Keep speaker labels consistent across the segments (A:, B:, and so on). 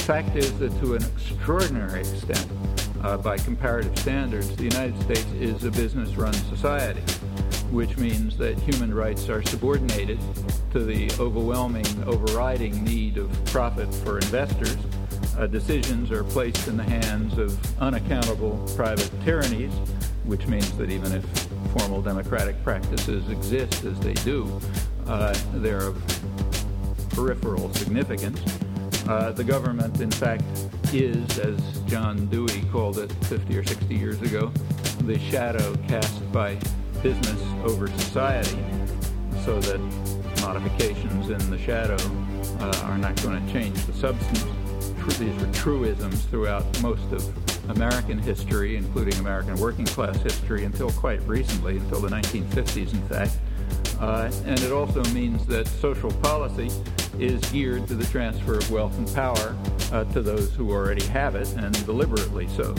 A: fact is that to an extraordinary extent, by comparative standards, the United States is a business-run society, which means that human rights are subordinated to the overwhelming, overriding need of profit for investors. Decisions are placed in the hands of unaccountable private tyrannies, which means that even if formal democratic practices exist as they do, they're of peripheral significance. The government, in fact, is, as John Dewey called it 50 or 60 years ago, the shadow cast by business over society, so that modifications in the shadow are not going to change the substance. These were truisms throughout most of American history, including American working class history, until quite recently, until the 1950s, in fact. And it also means that social policy is geared to the transfer of wealth and power to those who already have it, and deliberately so.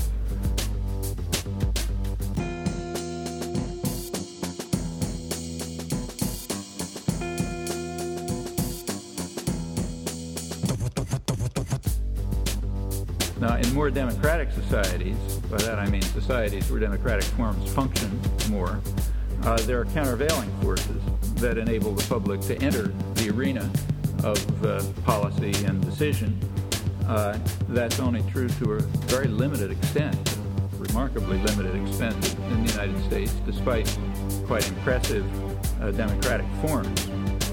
A: Now, in more democratic societies, by that I mean societies where democratic forms function more, there are countervailing forces that enable the public to enter the arena of policy and decision. That's only true to a very limited extent, remarkably limited extent in the United States, despite quite impressive democratic forms.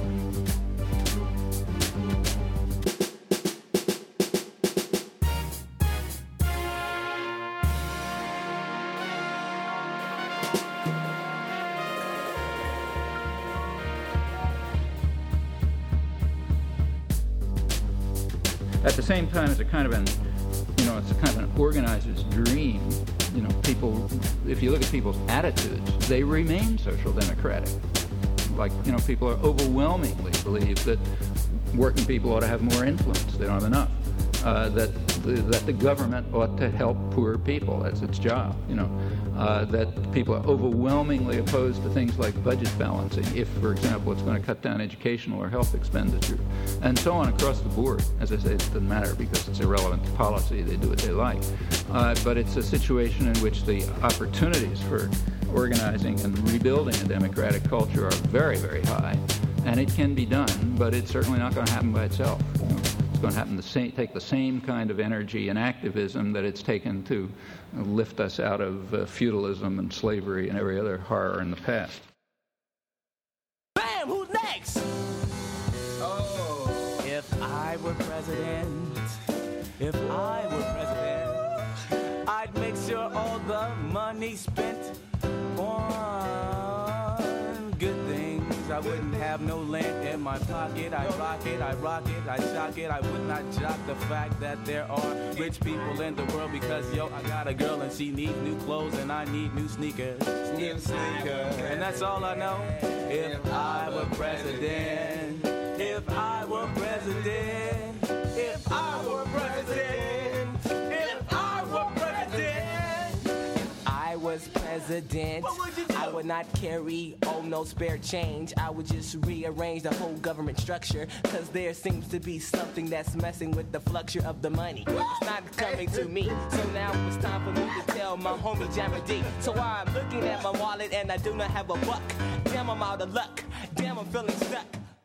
A: At the same time, it's a kind of an organizer's dream. People, if you look at people's attitudes, they remain social democratic. People are overwhelmingly believe that working people ought to have more influence. They don't have enough. That the government ought to help poor people. That's its job. That people are overwhelmingly opposed to things like budget balancing, if, for example, it's going to cut down educational or health expenditure, and so on across the board. As I say, it doesn't matter because it's irrelevant to policy. They do what they like. But it's a situation in which the opportunities for organizing and rebuilding a democratic culture are very, very high, and it can be done, but it's certainly not going to happen by itself. It's going to happen take the same kind of energy and activism that it's taken to lift us out of feudalism and slavery and every other horror in the past.
B: Bam! Who's next? Oh. If I were president, I'd make sure all the money spent on good things. I wouldn't have no lint in my pocket. I'd rock it, I'd shock it. I would not jock the fact that there are rich people in the world because, I got a girl and she needs new clothes and I need new sneakers. And that's all I know. If I were president, if I were president, if I were president, if I were president. If I was president, I would not carry, no spare change. I would just rearrange the whole government structure, cause there seems to be something that's messing with the flucture of the money. It's not coming to me, so now it's time for me to tell my homie Jammer D. So I'm looking at my wallet and I do not have a buck. Damn, I'm out of luck. Damn, I'm feeling stuck.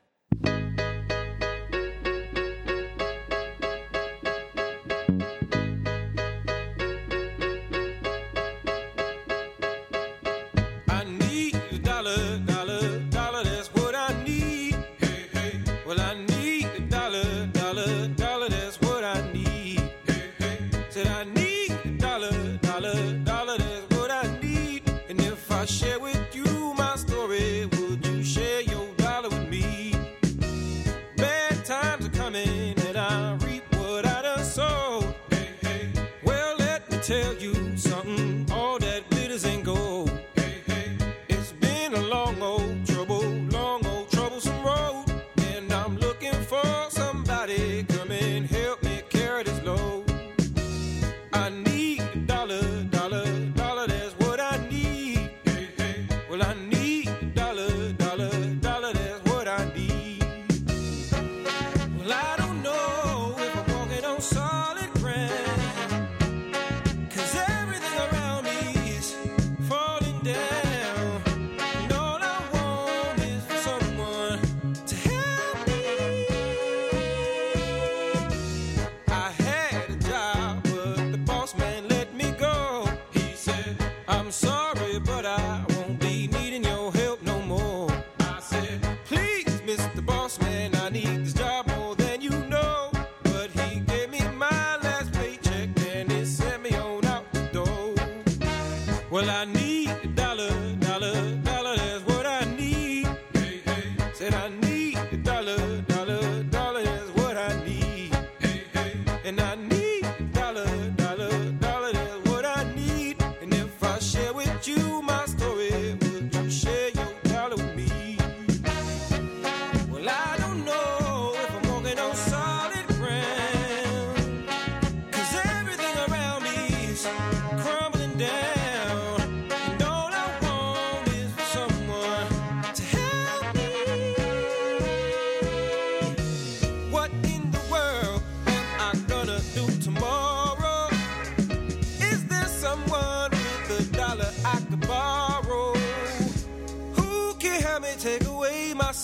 C: Share with you my story. Would you share your dollar with me? Bad times are coming and I reap what I done sowed. Hey, hey. Well, let me tell you something. All that glitters ain't gold. Hey, hey. It's been a long old troublesome road, and I'm looking for somebody come and help me carry this load. I need a dollar. That's what I need. Well, I need a dollar, that's what I need. Well, I don't know if I'm walking on solid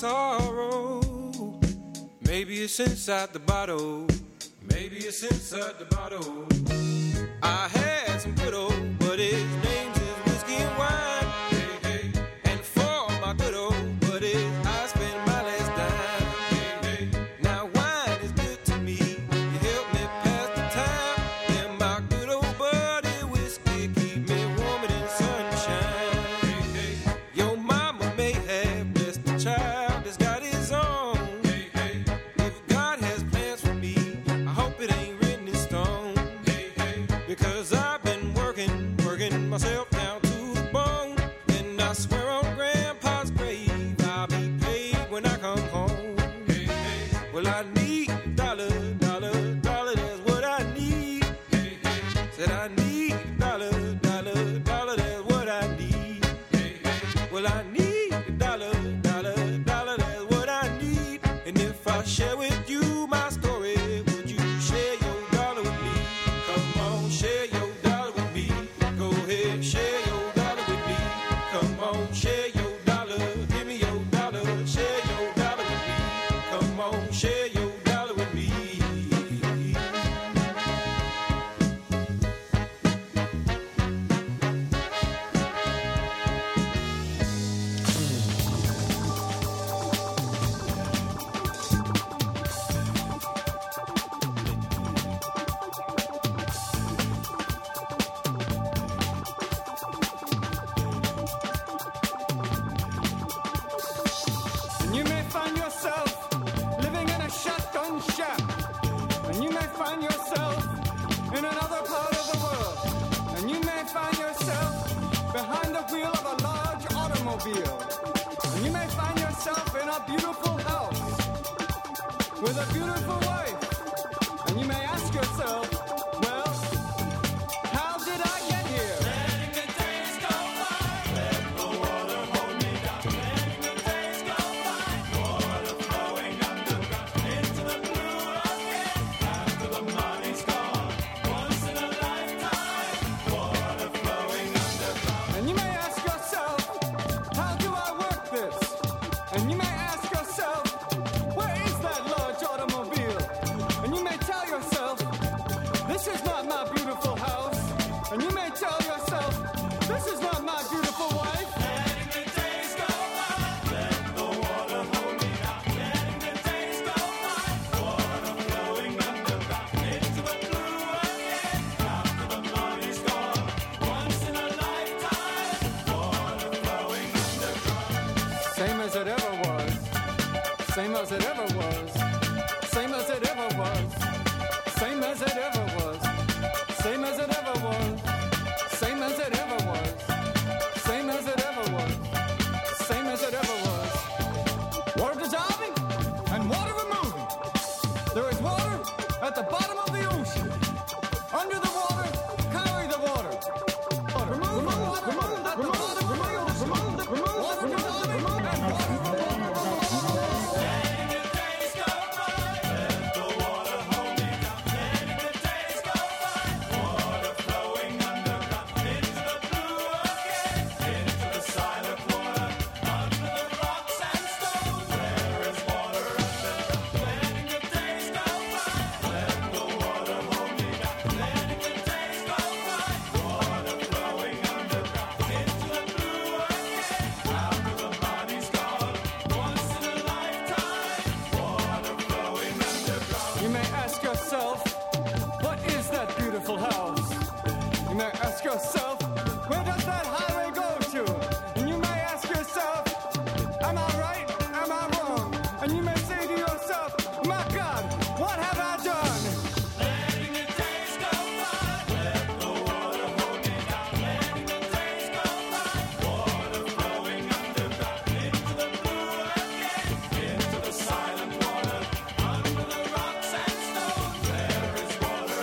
C: sorrow. Maybe it's inside the bottle. Maybe it's inside the bottle. I had some good old, but his name's is whiskey and wine. Hey, hey. And for my good old buddy, I spend my last dime. Hey, hey. Now wine is good to me. You help me pass the time. And my good old buddy, whiskey keep me warmer than sunshine. Hey, hey. Your mama may have blessed the child that's got his own. Hey, hey. If God has plans for me, I hope it ain't written in stone. Hey, hey. Because I've been working myself down to the bone. And I swear on Grandpa's grave, I'll be paid when I come home. Hey, hey. Well, I need a dollar, that's what I need. Hey, hey. Said I need a dollar, that's what I need. Hey, hey. Well, I need a dollar, that's what I need. And if I share with you my story, would you share your dollar with me? Come on, share your dollar with me. Go ahead, share your dollar with me. Come on, share your dollar. Give me your dollar. Share your dollar with me. Come on, share your dollar with me.
D: And you may find yourself living in a shotgun shack. And you may find yourself in another part of the world. And you may find yourself behind the wheel of a large automobile. And you may find yourself in a beautiful house with a beautiful wife. And you may ask yourself, well, how did I get here? Letting the days go by, let the water hold me down. Letting the days go by, water flowing underground into the blue again. After the money's gone, once in a lifetime, water flowing underground. And you may ask yourself, how do I work this? And you may ask yourself, where is that large automobile? And you may tell yourself, this is not my beautiful house. And you may tell yourself, this is not my beautiful wife. Letting the days go by, let the water hold me down. Letting the days go by, water flowing underground into the blue again. After the money's gone, once in a lifetime, water flowing underground. Same as it ever was. Same as it ever was. Same as it ever was. Same as it ever was. Same as it ever was. Same as it ever was. Same as it ever was. Same as it ever was. Water dissolving and water removing. There is water at the bottom of the ocean. Under the water, carry the water. Remove the water at the bottom of the ocean. Water dissolving and water removing. Letting the days go by, let the water hold me down. Letting the days go by, water flowing underground into the blue again, into the silent water, under the rocks and stones. There is water underground. Letting the days go by, let the water hold me down. Letting the days go by, water flowing underground into the blue again, after the money's gone, once in a lifetime, water flowing underground. You may ask yourself, what is that beautiful house? You may ask yourself, where does that highway go to? And you may ask yourself, am I right? Am I wrong? And you may say to yourself, my God, what have I done? Letting the days go by, let the water hold me down. Letting the days go by, water flowing underground into the blue again, into the silent water, under the rocks and stones. There is water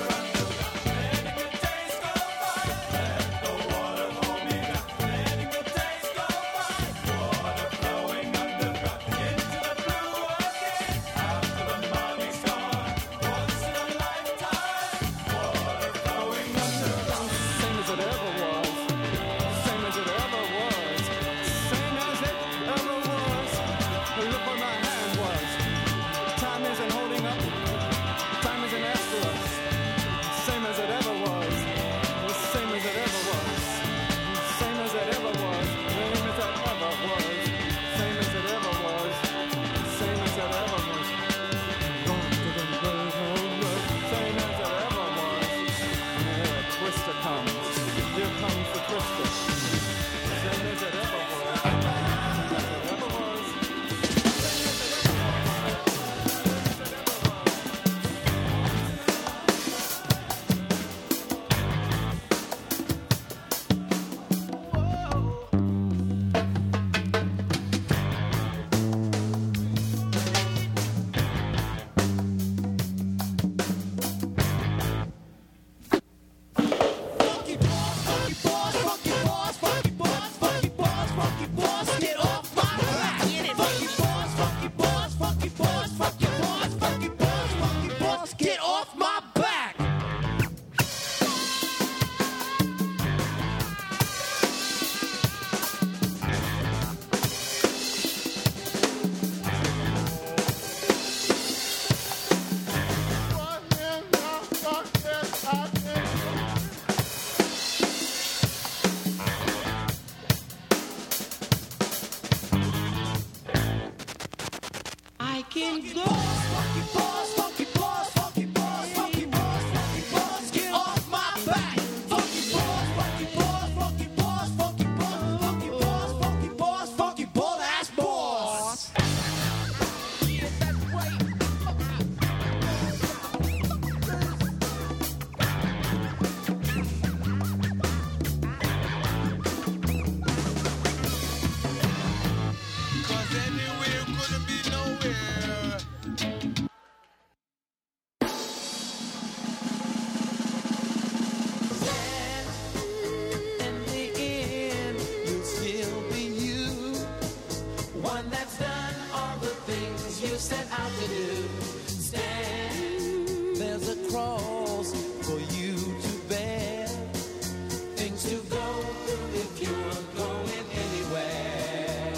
E: cross for you to bear. Things to go through if you're going anywhere.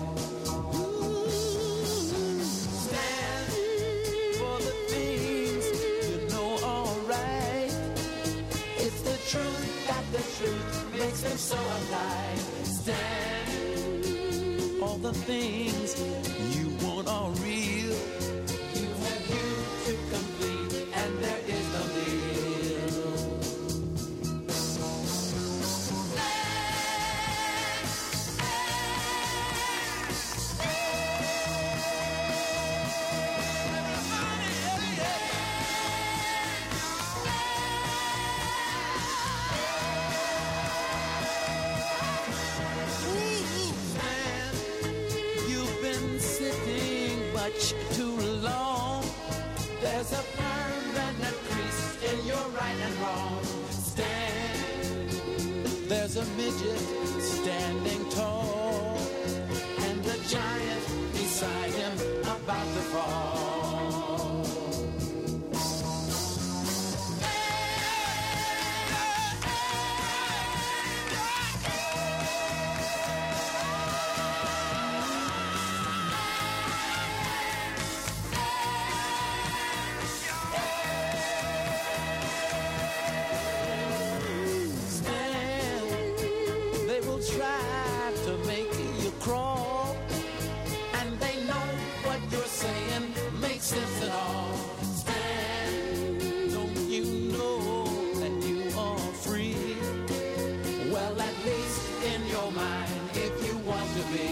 E: Stand for the things you know are right. It's the truth that the truth makes them so alive. Stand. All the things you want are real. You have you to complete, and there is no deal. Too long. There's a permanent crease in your right and wrong. Stand. There's a midget standing tall, and a giant beside him about to fall. Try to make you crawl, and they know what you're saying makes sense at all. Stand, don't you know that you are free? Well, at least in your mind, if you want to be.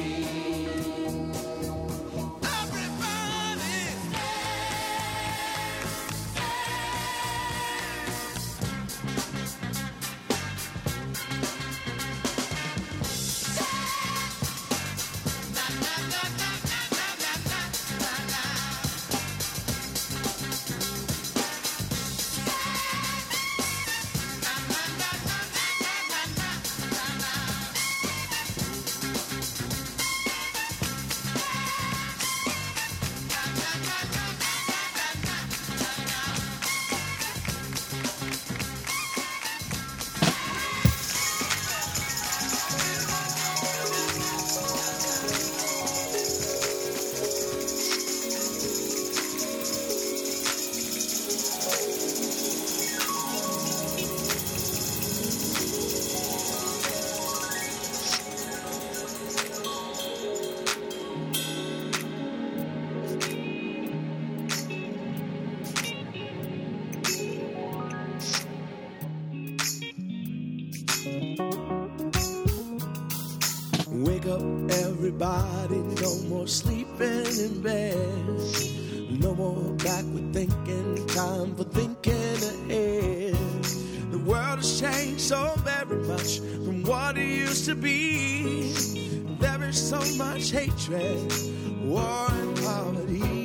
F: Wake up, everybody, no more sleeping in bed. No more backward thinking, time for thinking ahead. The world has changed so very much from what it used to be. There is so much hatred, war and poverty.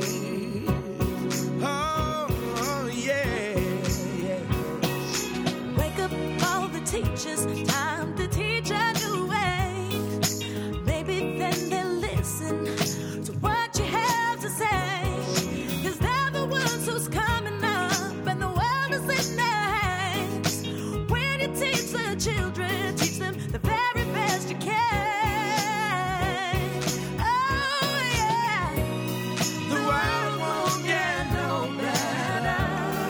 F: Oh, yeah, yeah.
G: Wake up all the teachers, time to teach a new way. Maybe then they'll listen to what you have to say. 'Cause they're the ones who's coming up, and the world is in their hands. When you teach the children, teach them the very best you can. Oh yeah,
F: The world won't get no better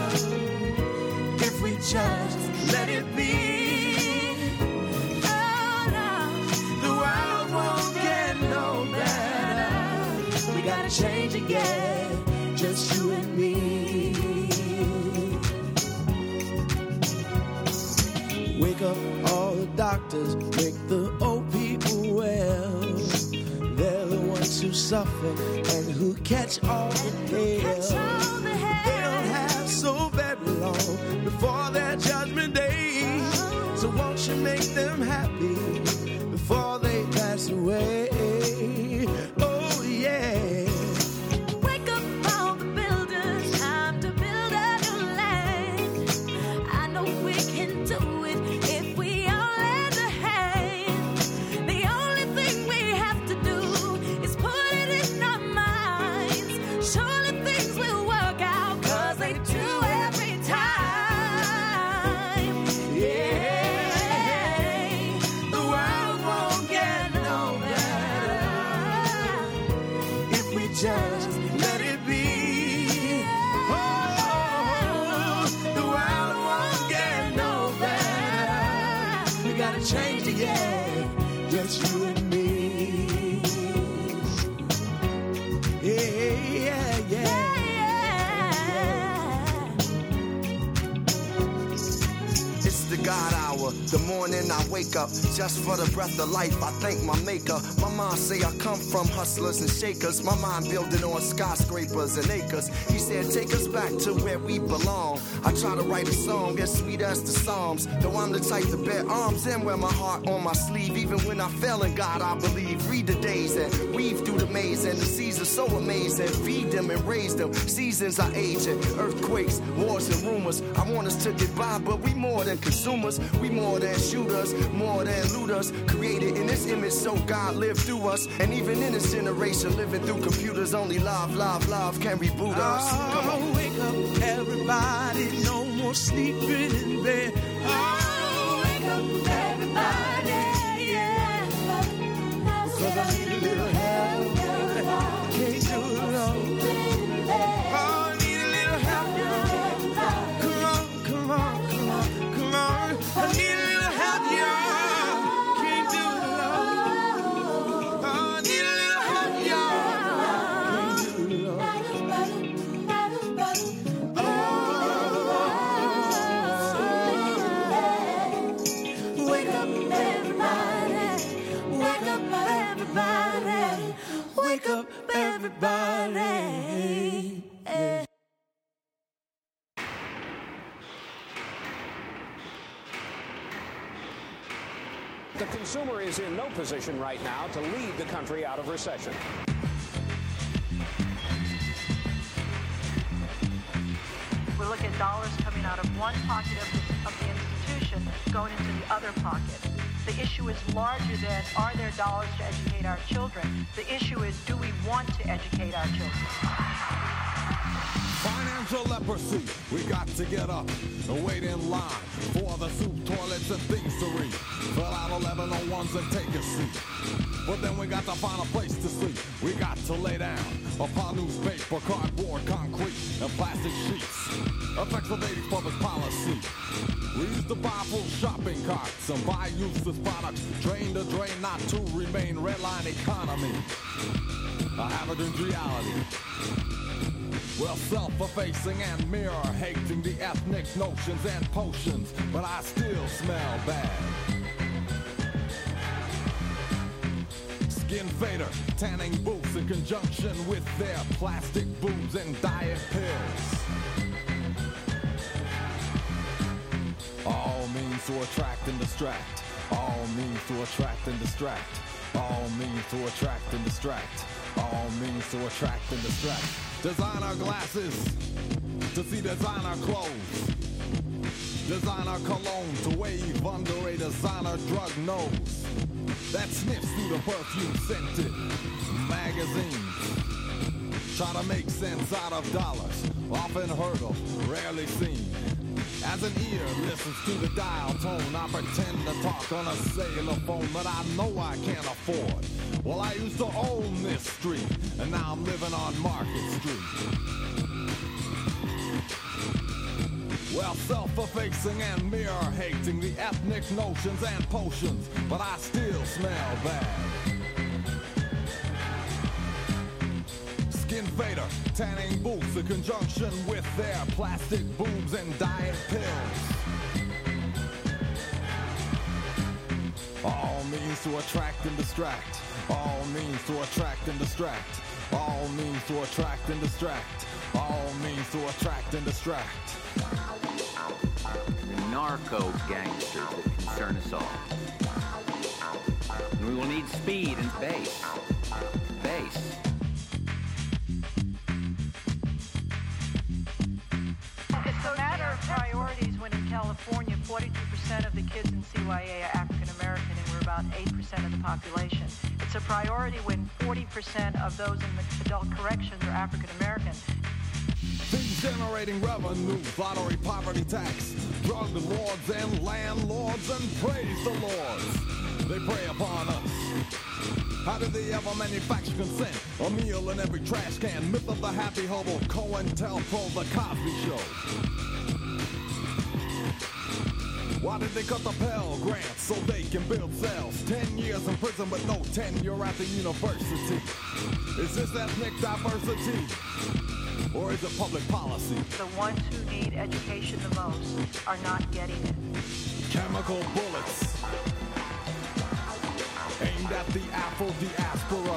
F: if we just let it be.
G: oh no,
F: The world won't get no better. We gotta change again, just you and me. Wake up all the doctors, make the old people well. They're the ones who suffer and who catch all the
G: catch
F: hell.
G: all the
F: They don't
G: hell.
F: have so very long before their judgment day. So won't you make them happy before they pass away? Oh yeah.
G: Wake up all the builders, time to build a new land. I know we can do it if we all lend a hand. The only thing we have to do is put it in our minds. Show
F: change the air, just you and me. Yeah. It's the God hour, the morning I wake up, just for the breath of life, I thank my maker. My mom say I come from hustlers and shakers, my mind building on skyscrapers and acres. He said take us back to where we belong. I try to write a song as sweet as the Psalms, though I'm the type to bear arms and wear my heart on my sleeve. Even when I fail in God, I believe. Read the days and weave through the maze, and the seasons so amazing. Feed them and raise them, seasons are aging. Earthquakes, wars and rumors, I want us to get by, but we more than consumers. We more than shooters, more than looters. Created in this image so God lived through us. And even in this generation living through computers, only love can reboot us. Come on, wake up everybody, no more sleeping in bed. Oh, wake up everybody, yeah. 'Cause I need a little help, can't do it alone. Oh, I need a little help, come on. I need a little help, y'all. Can't do it alone. Oh, I need a little help, y'all. Can't do it alone. Wake up, everybody. Wake up, everybody. Wake up, everybody.
H: The consumer is in no position right now to lead the country out of recession.
I: We look at dollars coming out of one pocket of the institution going into the other pocket. The issue is larger than are there dollars to educate our children. The issue is do we want to educate our children?
J: Financial leprosy, we got to get up and wait in line for the soup, toilets, and things to read. Fill out 1101s and take a seat. But then we got to find a place to sleep. We got to lay down upon newspaper, cardboard, concrete, and plastic sheets. Effects of 80s public policy. We used to buy full shopping carts and buy useless products, drain to drain, not to remain redline economy. A hazardous reality. Well, self-effacing and mirror-hating the ethnic notions and potions, but I still smell bad. Skin fader, tanning booths in conjunction with their plastic boobs and diet pills. All means to attract and distract. All means to attract and distract. All means to attract and distract. All means to attract and distract. Designer glasses to see designer clothes. Designer cologne to wave under a designer drug nose that sniffs through the perfume-scented magazines. Try to make sense out of dollars, often heard of, rarely seen. As an ear listens to the dial tone, I pretend to talk on a cellular phone that I know I can't afford. Well, I used to own this street, and now I'm living on Market Street. Well, self-effacing and mirror-hating the ethnic notions and potions, but I still smell bad. Skin fader, tanning booths in conjunction with their plastic boobs and diet pills. All means to attract and distract. All means to attract and distract. All means to attract and distract. All means to attract and distract.
K: The narco gangsters that concern us all. And we will need speed and bass. Bass.
I: It's a matter of priorities when in California 42% of the kids in CYA are African American and we're about 8% of the population. It's a priority when 40% of those in the adult corrections are African American.
J: Things generating revenue, lottery, poverty tax, drug lords and landlords, and praise the lords. They prey upon us. How did they ever manufacture consent? A meal in every trash can. Myth of the happy hobo, COINTELPRO, the Cosby Show. Why did they cut the Pell Grants so they can build cells? 10 years in prison but no tenure at the university. Is this ethnic diversity? Or is it public policy?
I: The ones who need education the most are not getting it.
J: Chemical bullets aimed at the Afro-diaspora.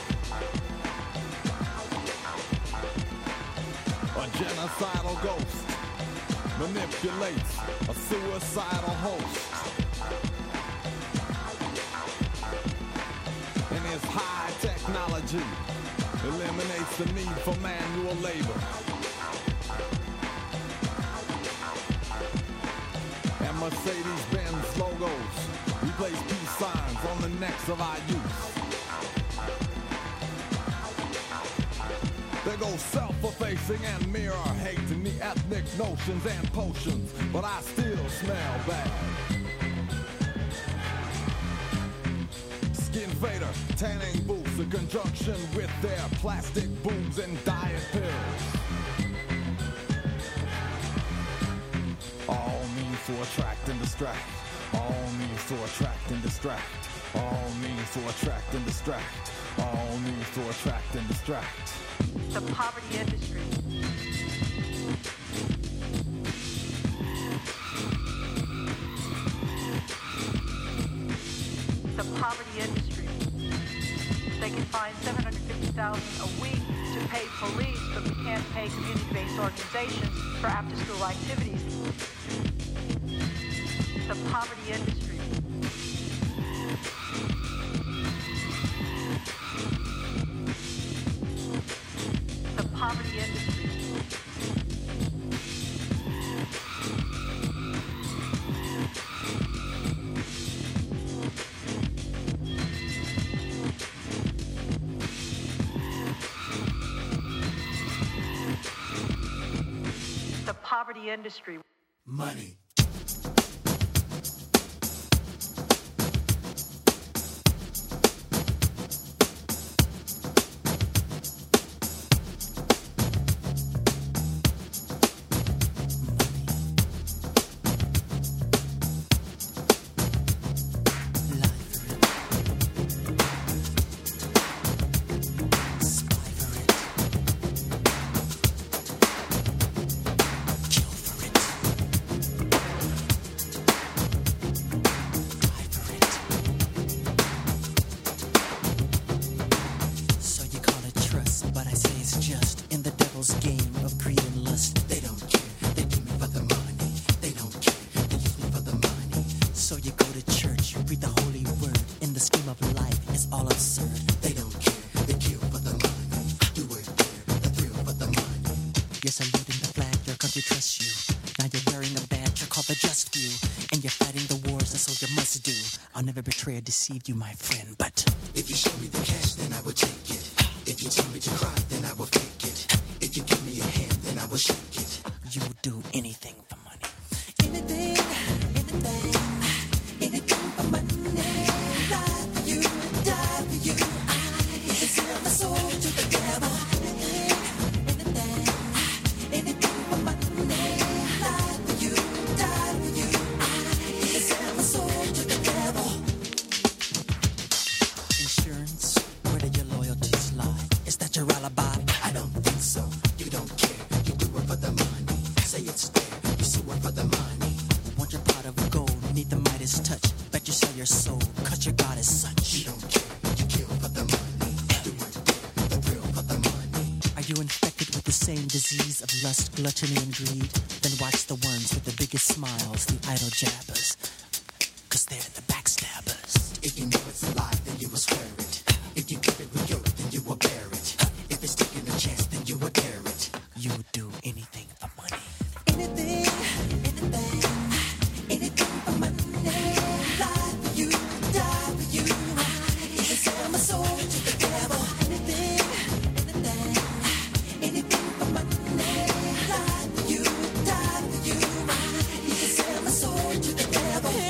J: A genocidal ghost manipulates a suicidal host. And his high technology eliminates the need for manual labor. And Mercedes-Benz logos replace peace signs on the necks of our youth. There goes self-effacing and mirror hate in the ethnic notions and potions, but I still smell bad. Skin fader, tanning booths in conjunction with their plastic boobs and diet pills. All means to attract and distract. All means to attract and distract. All means to attract and distract. All means to attract and distract.
I: The poverty industry. The poverty industry. They can find $750,000 a week to pay police, but we can't pay community-based organizations for after-school activities. The poverty industry. The poverty industry. The poverty industry.
F: Money.
L: Deceived you, my friend, but
F: if you show me the cash, then I will take it. If you tell me to cry, then I will fake it. If you give me a hand, then I will shake it.
L: You will do anything for money.
E: Anything for money. Lie for you, die for you. I can sell my soul to the devil. Anything for money. Lie for you, die for you. I can sell my soul to the devil.
L: Insurance, where do your loyalties lie? Is that your alibi?
F: I don't think so. You don't care. You do it for the money. Say it's there. You sue it for the money.
L: Want your pot of gold, need the Midas touch. Bet you sell your soul, cut your God as such.
F: You don't care. You kill for the money. Do it there. The thrill for the money.
L: Are you infected with the same disease of lust, gluttony, and greed? Then watch the ones with the biggest smiles, the idle jabbers. Cause they're the backstabbers.
F: If you know it's a lie, then you will swear it. If you give it with guilt, then you will bear it. If it's taking a chance, then you will dare it.
L: You would do anything for money.
E: Anything for money. Lie for you, die for you. I can sell my soul to the devil. Anything for money. Lie for you, die for you. I can sell my soul to the devil.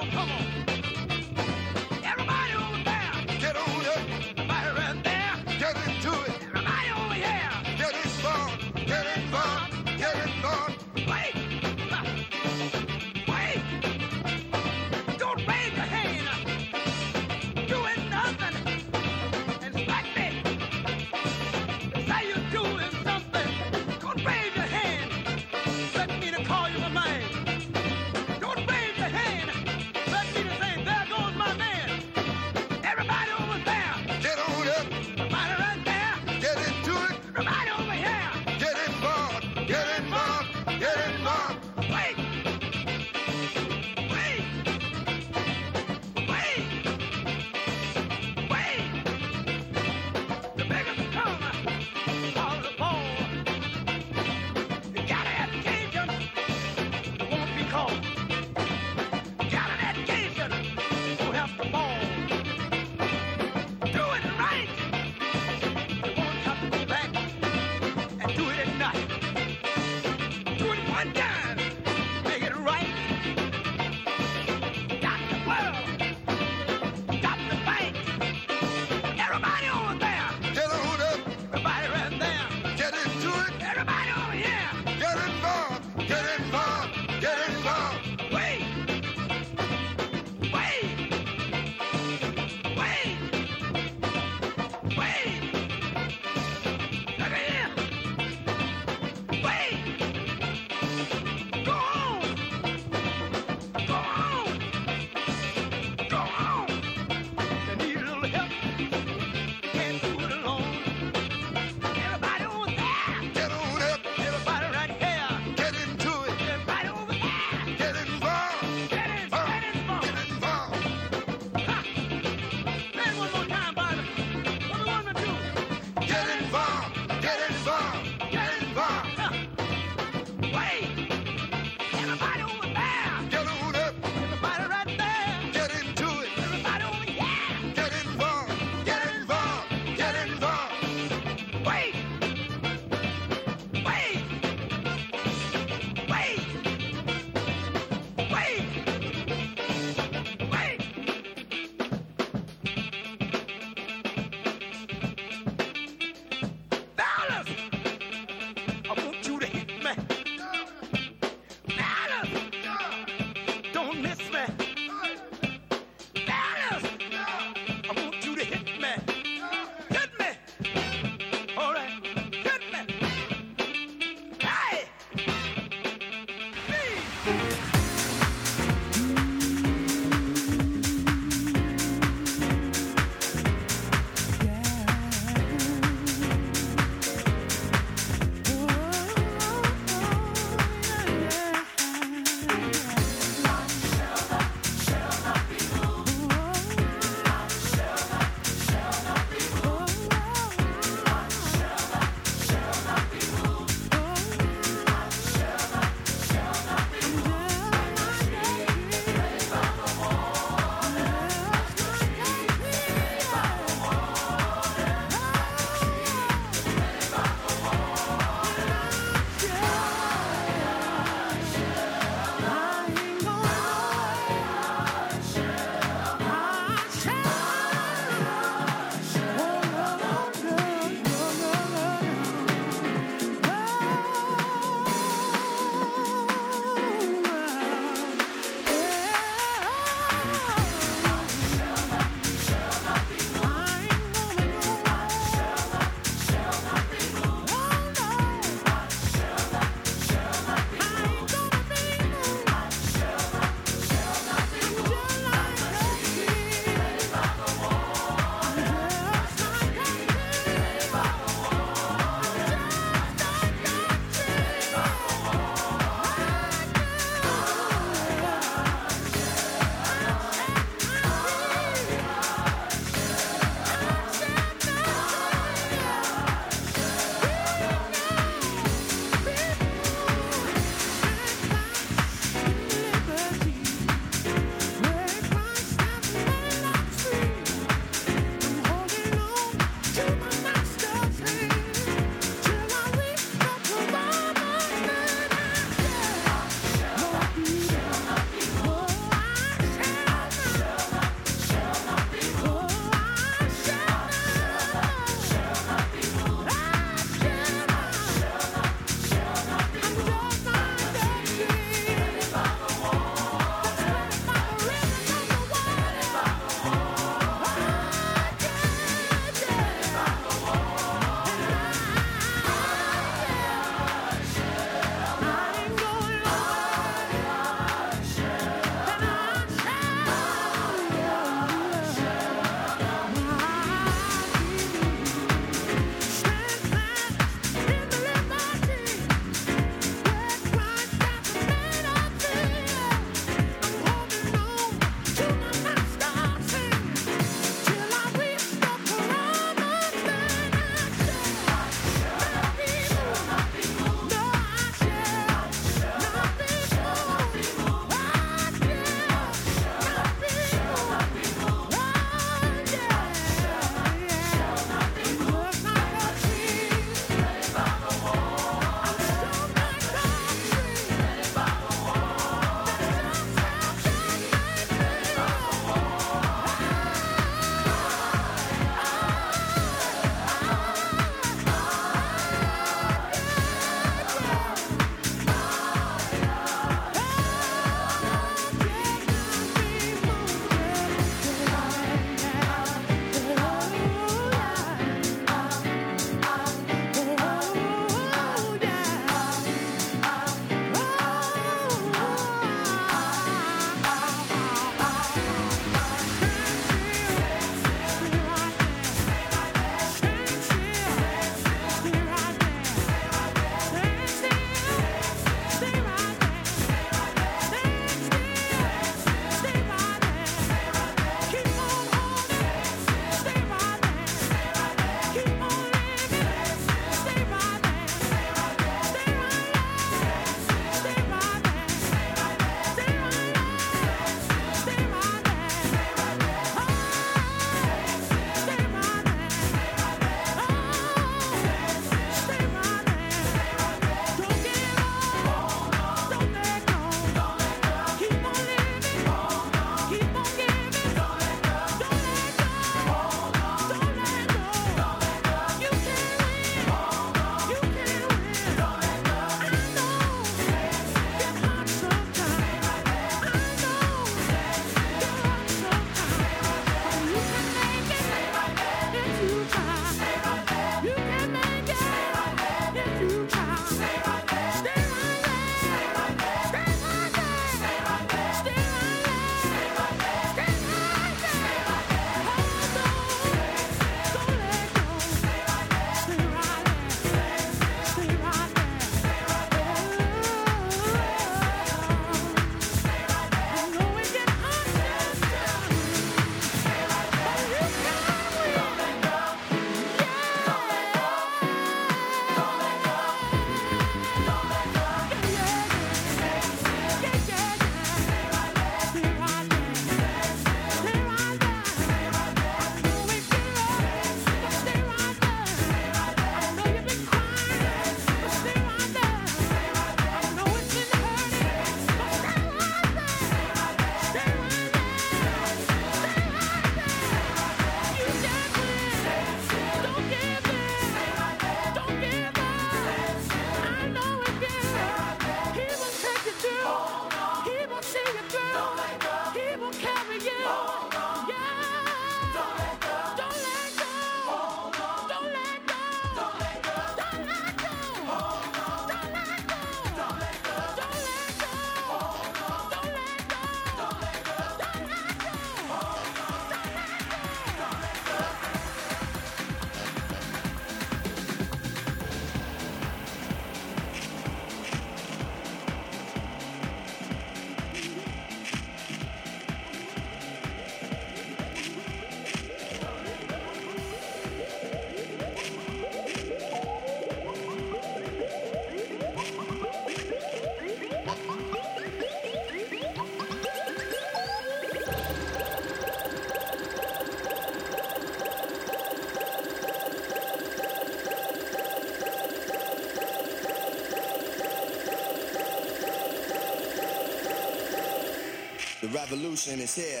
M: The revolution is here.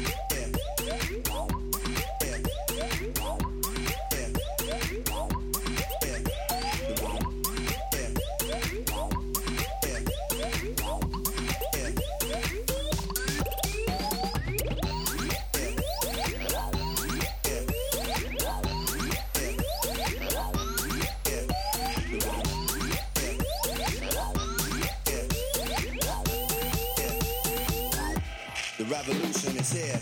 M: The revolution is here.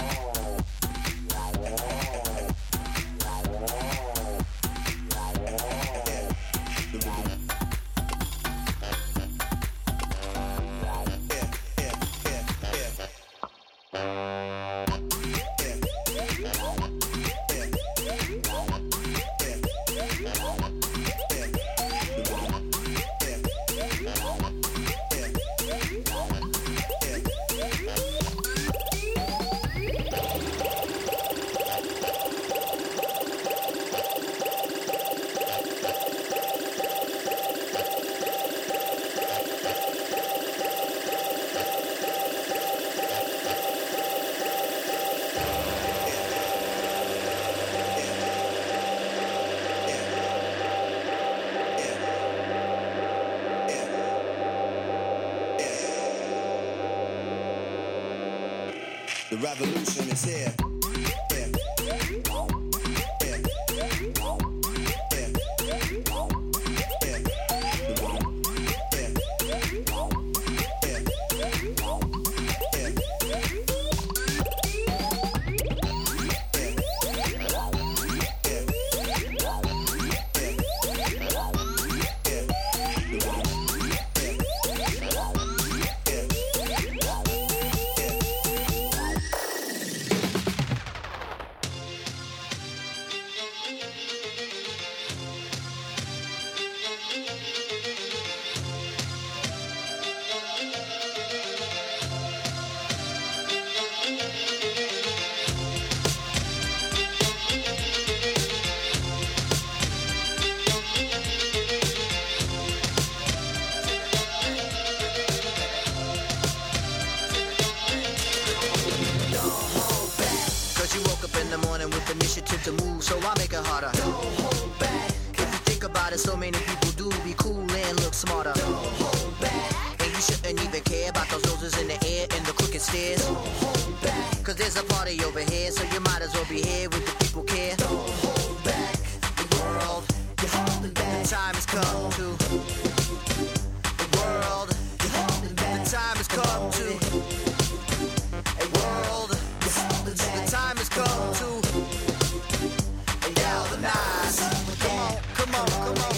M: The revolution is here.
N: To move, so I make it harder. Don't hold back. If you think about it, so many people do be cool and look smarter. Don't hold back. And you shouldn't even care about those noses in the air and the crooked stairs. Don't hold back. Cause there's a party over here, so you might as well be here with the people care. Don't hold back. The world, you're holding back. The time has come to. The world, you're holding back. The time has come to. A world, you're holding back. The time has come to. Come on, come on.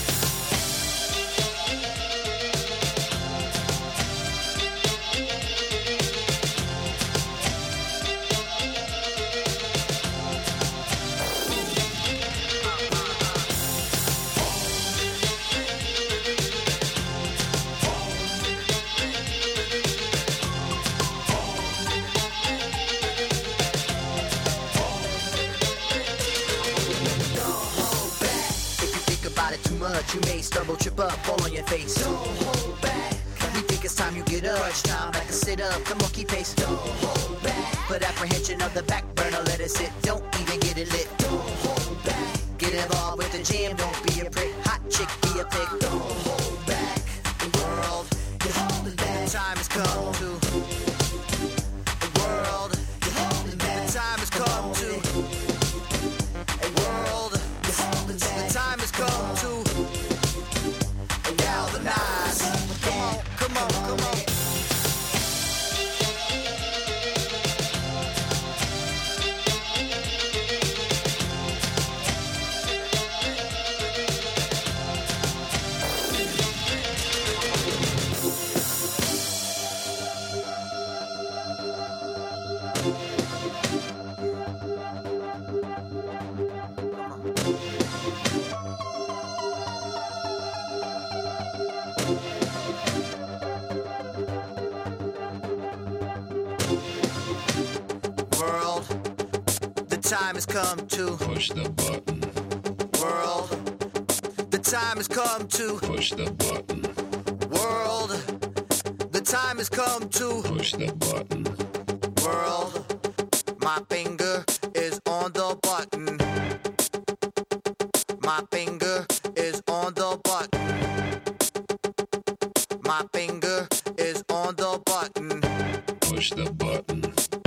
N: You may stumble, trip up, fall on your face. Don't hold back. We think it's time you get up. Crunch time, back and sit up. Come on, keep pace. Don't hold back. Put apprehension of the back burner, let it sit. Don't even get it lit. Don't hold back. Get involved with the jam. Don't be a prick. Hot chick, be a pig. Don't hold back. The world, you're holding back. The time has come to. The world, you're holding back. The time has come to. A world, you're holding back. The time has come to. Come on, come on. Time has come to push the button. World, the time has come to push the button. World, the time time has come to
O: push the button.
N: World, my finger is on the button. My finger is on the button. My finger is on the button.
O: Push the button.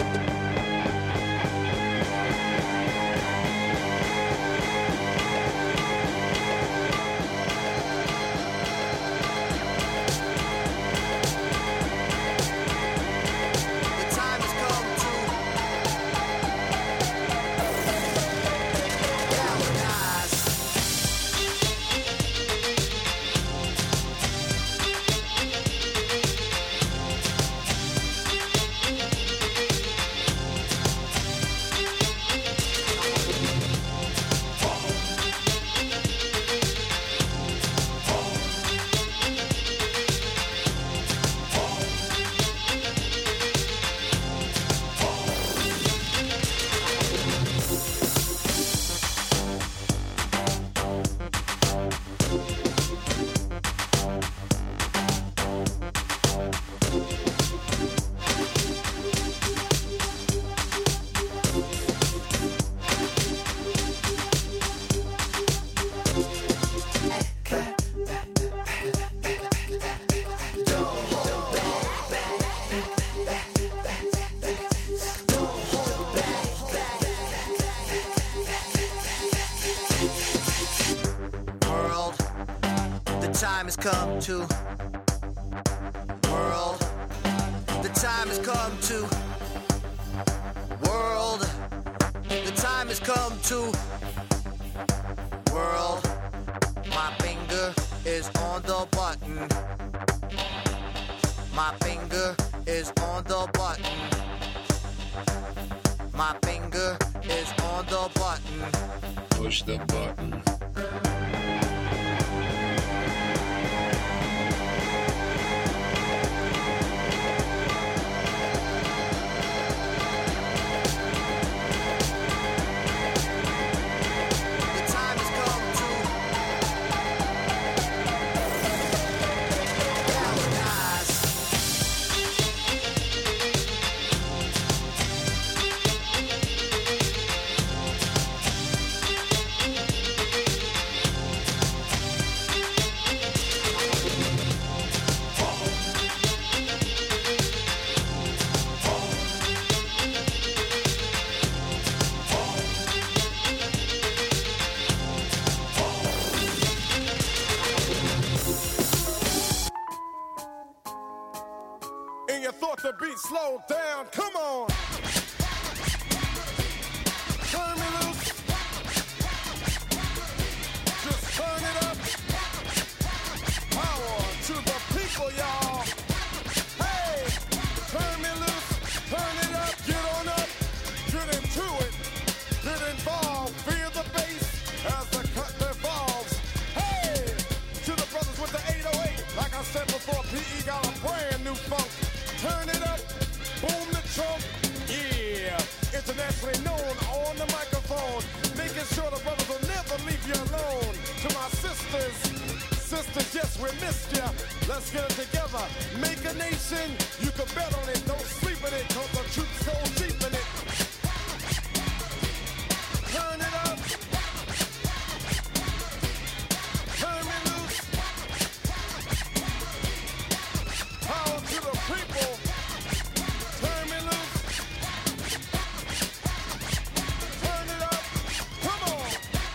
N: Come to world, the time has come to world, the time has come to world. My finger is on the button. My finger is on the button. My finger is on the button.
O: Push the button.
P: The beat slow down, come on. Turn me loose. Just turn it up. Power to the people, y'all. Hey, turn me loose, turn it up, get on up, get into it, get involved, feel the bass as the cut evolves. Hey, to the brothers with the 808, like I said before, PE got a brand new funk. Turn it up, boom the trunk, yeah. Internationally known on the microphone, making sure the brothers will never leave you alone. To my sisters, yes, we missed ya. Let's get it together, make a nation. You can bet on it, don't sleep in it, cause the truth's so deep in it. Turn it up, turn me loose. Power to the people. Turn me loose. Turn it up. Come on.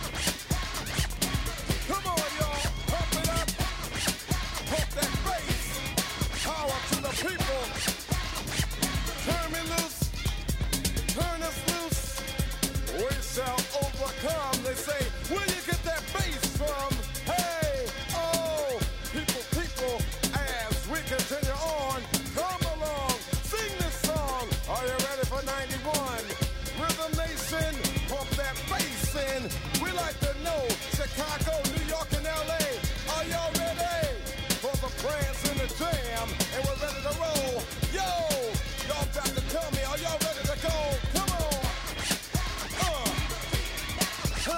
P: Come on, y'all. Pump it up. Pump that bass. Power to the people. Turn me loose. Turn us loose. We shall overcome. They say, where you get that bass from? Hey, oh, people, as we continue on, come along, sing this song. Are you ready for 91? Rhythm Nation, pump that bass in. We like to know, Chicago, New York, and LA, are y'all ready for the prance and the jam? And we're ready to roll. Yo, y'all got to tell me, are y'all ready to go? Come on.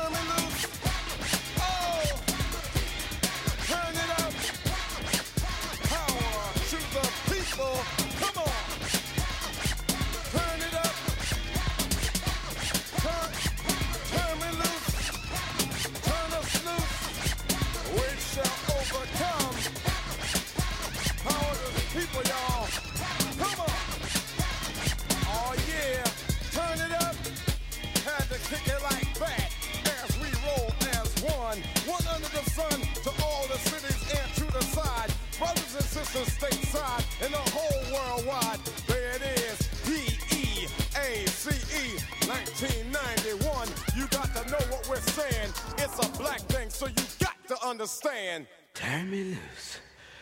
P: understand.
Q: Turn me loose.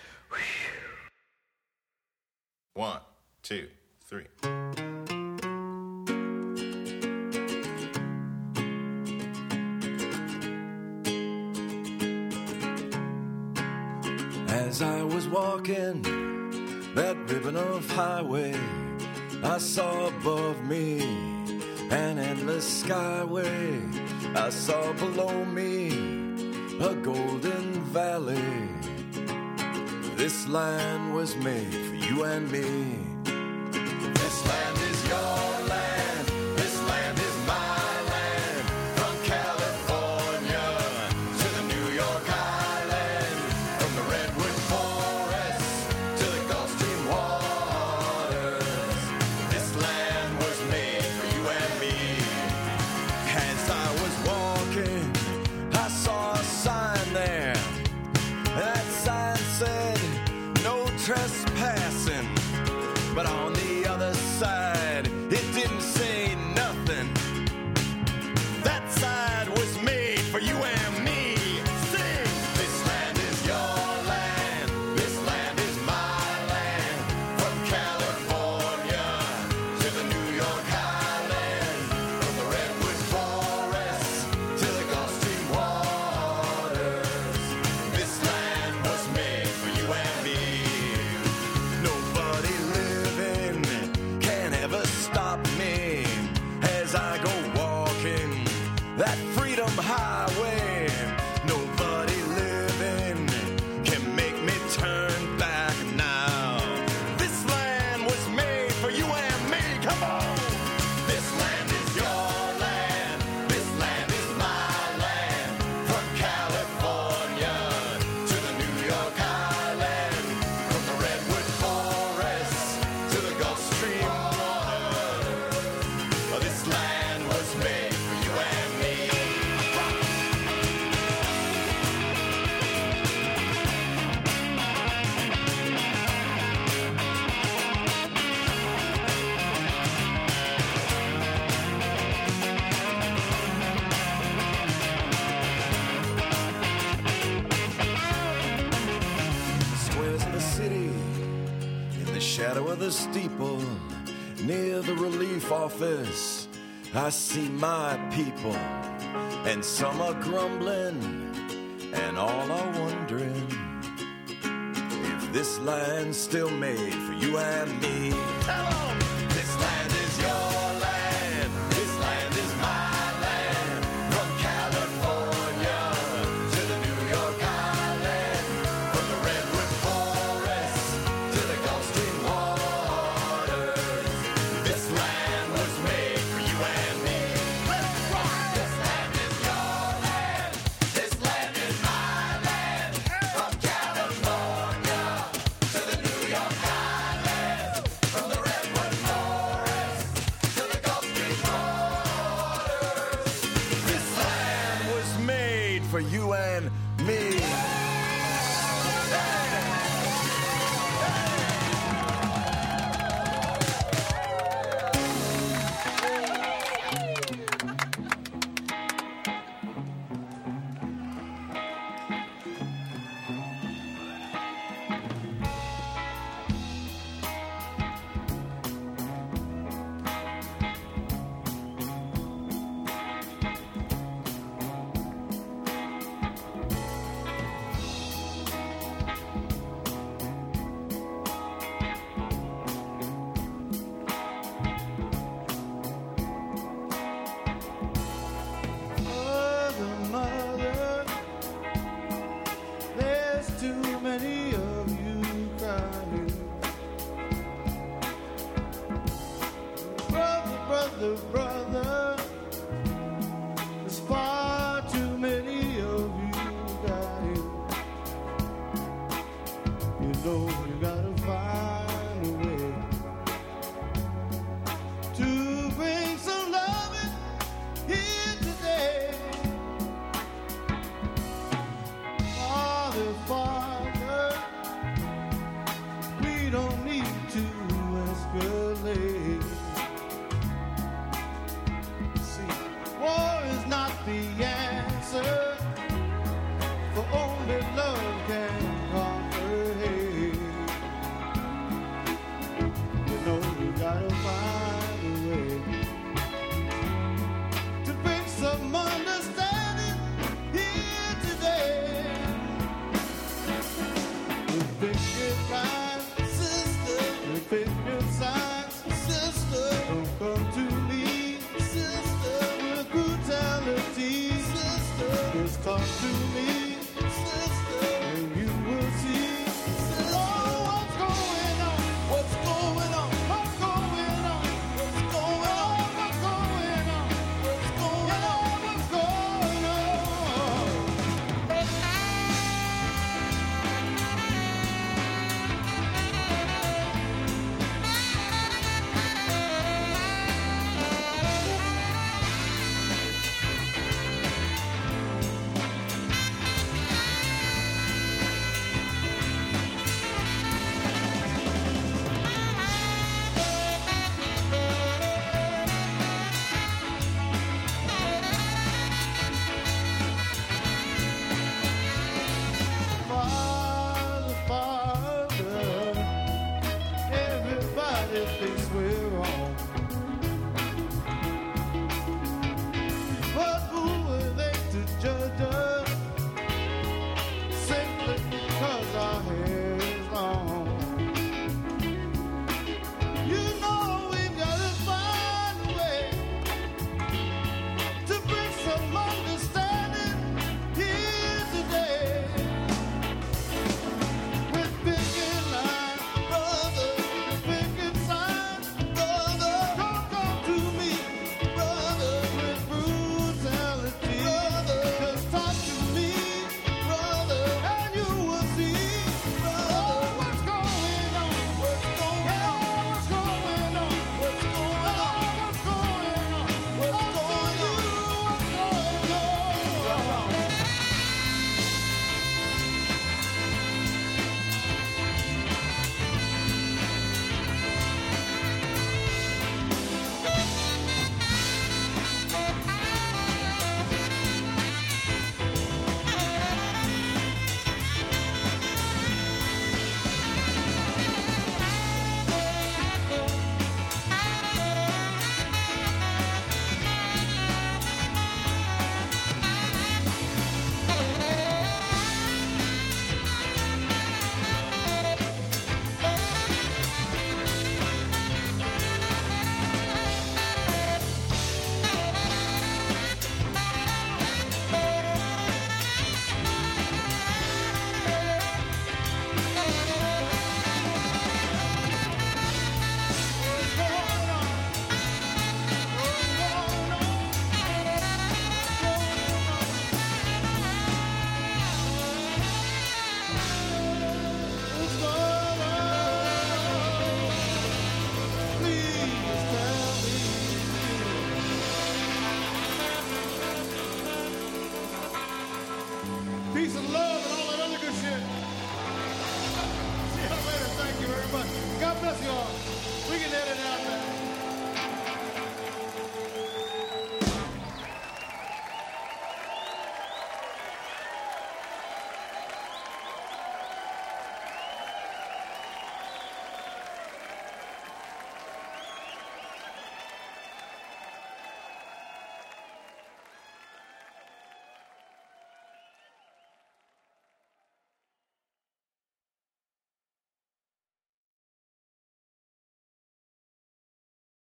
R: 1, 2, 3.
F: As I was walking that ribbon of highway, I saw above me an endless skyway. I saw below me a golden valley. This land was made for you and me. This land is your land. This land is my land. From California to the New York Island. From the Redwood Forest to the Gulf Stream waters. This land was made for you and me. As I was walking, I saw a sign there. That sign said, no trespassing. But on the other side, it didn't say nothing. That side was made for you and me. Sing! This land is your land. This land is my land. From California to the New York Island. From the Redwood Forest to the Gulf Stream waters. This land was made for you and me. Nobody living can ever stop me as I go walking that freedom highway. Nobody living can make me turn back now. This land was made for you and me. Come on. This land is your land. This land is my land. From California to the New York Island. From the Redwood Forest to the Gulf Stream waters. This land was made for you and me. The squares of the city, in the shadow of the steeple, near the relief office, I see my people, and some are grumbling, and all are wondering if this land's still made for you and me. Come on! This land is your land. This land is my land. From California to the New York Island. From the Redwood Forest to the Gulf Stream waters. This land was made for you and me. Let's rock! This land is your land. This land is my land. From California to the New York Island. From the Redwood Forest to the Gulf Stream waters. This land was made for you and me.
S: Mother, mother, there's too many of you crying. Brother, brother, brother, there's far too many of you dying. You know you gotta find a way to bring some loving here today. Father, Father, we don't need to escalate. peace and love and all that other good shit. See y'all later. Thank you very much. God bless you all. We can edit it out.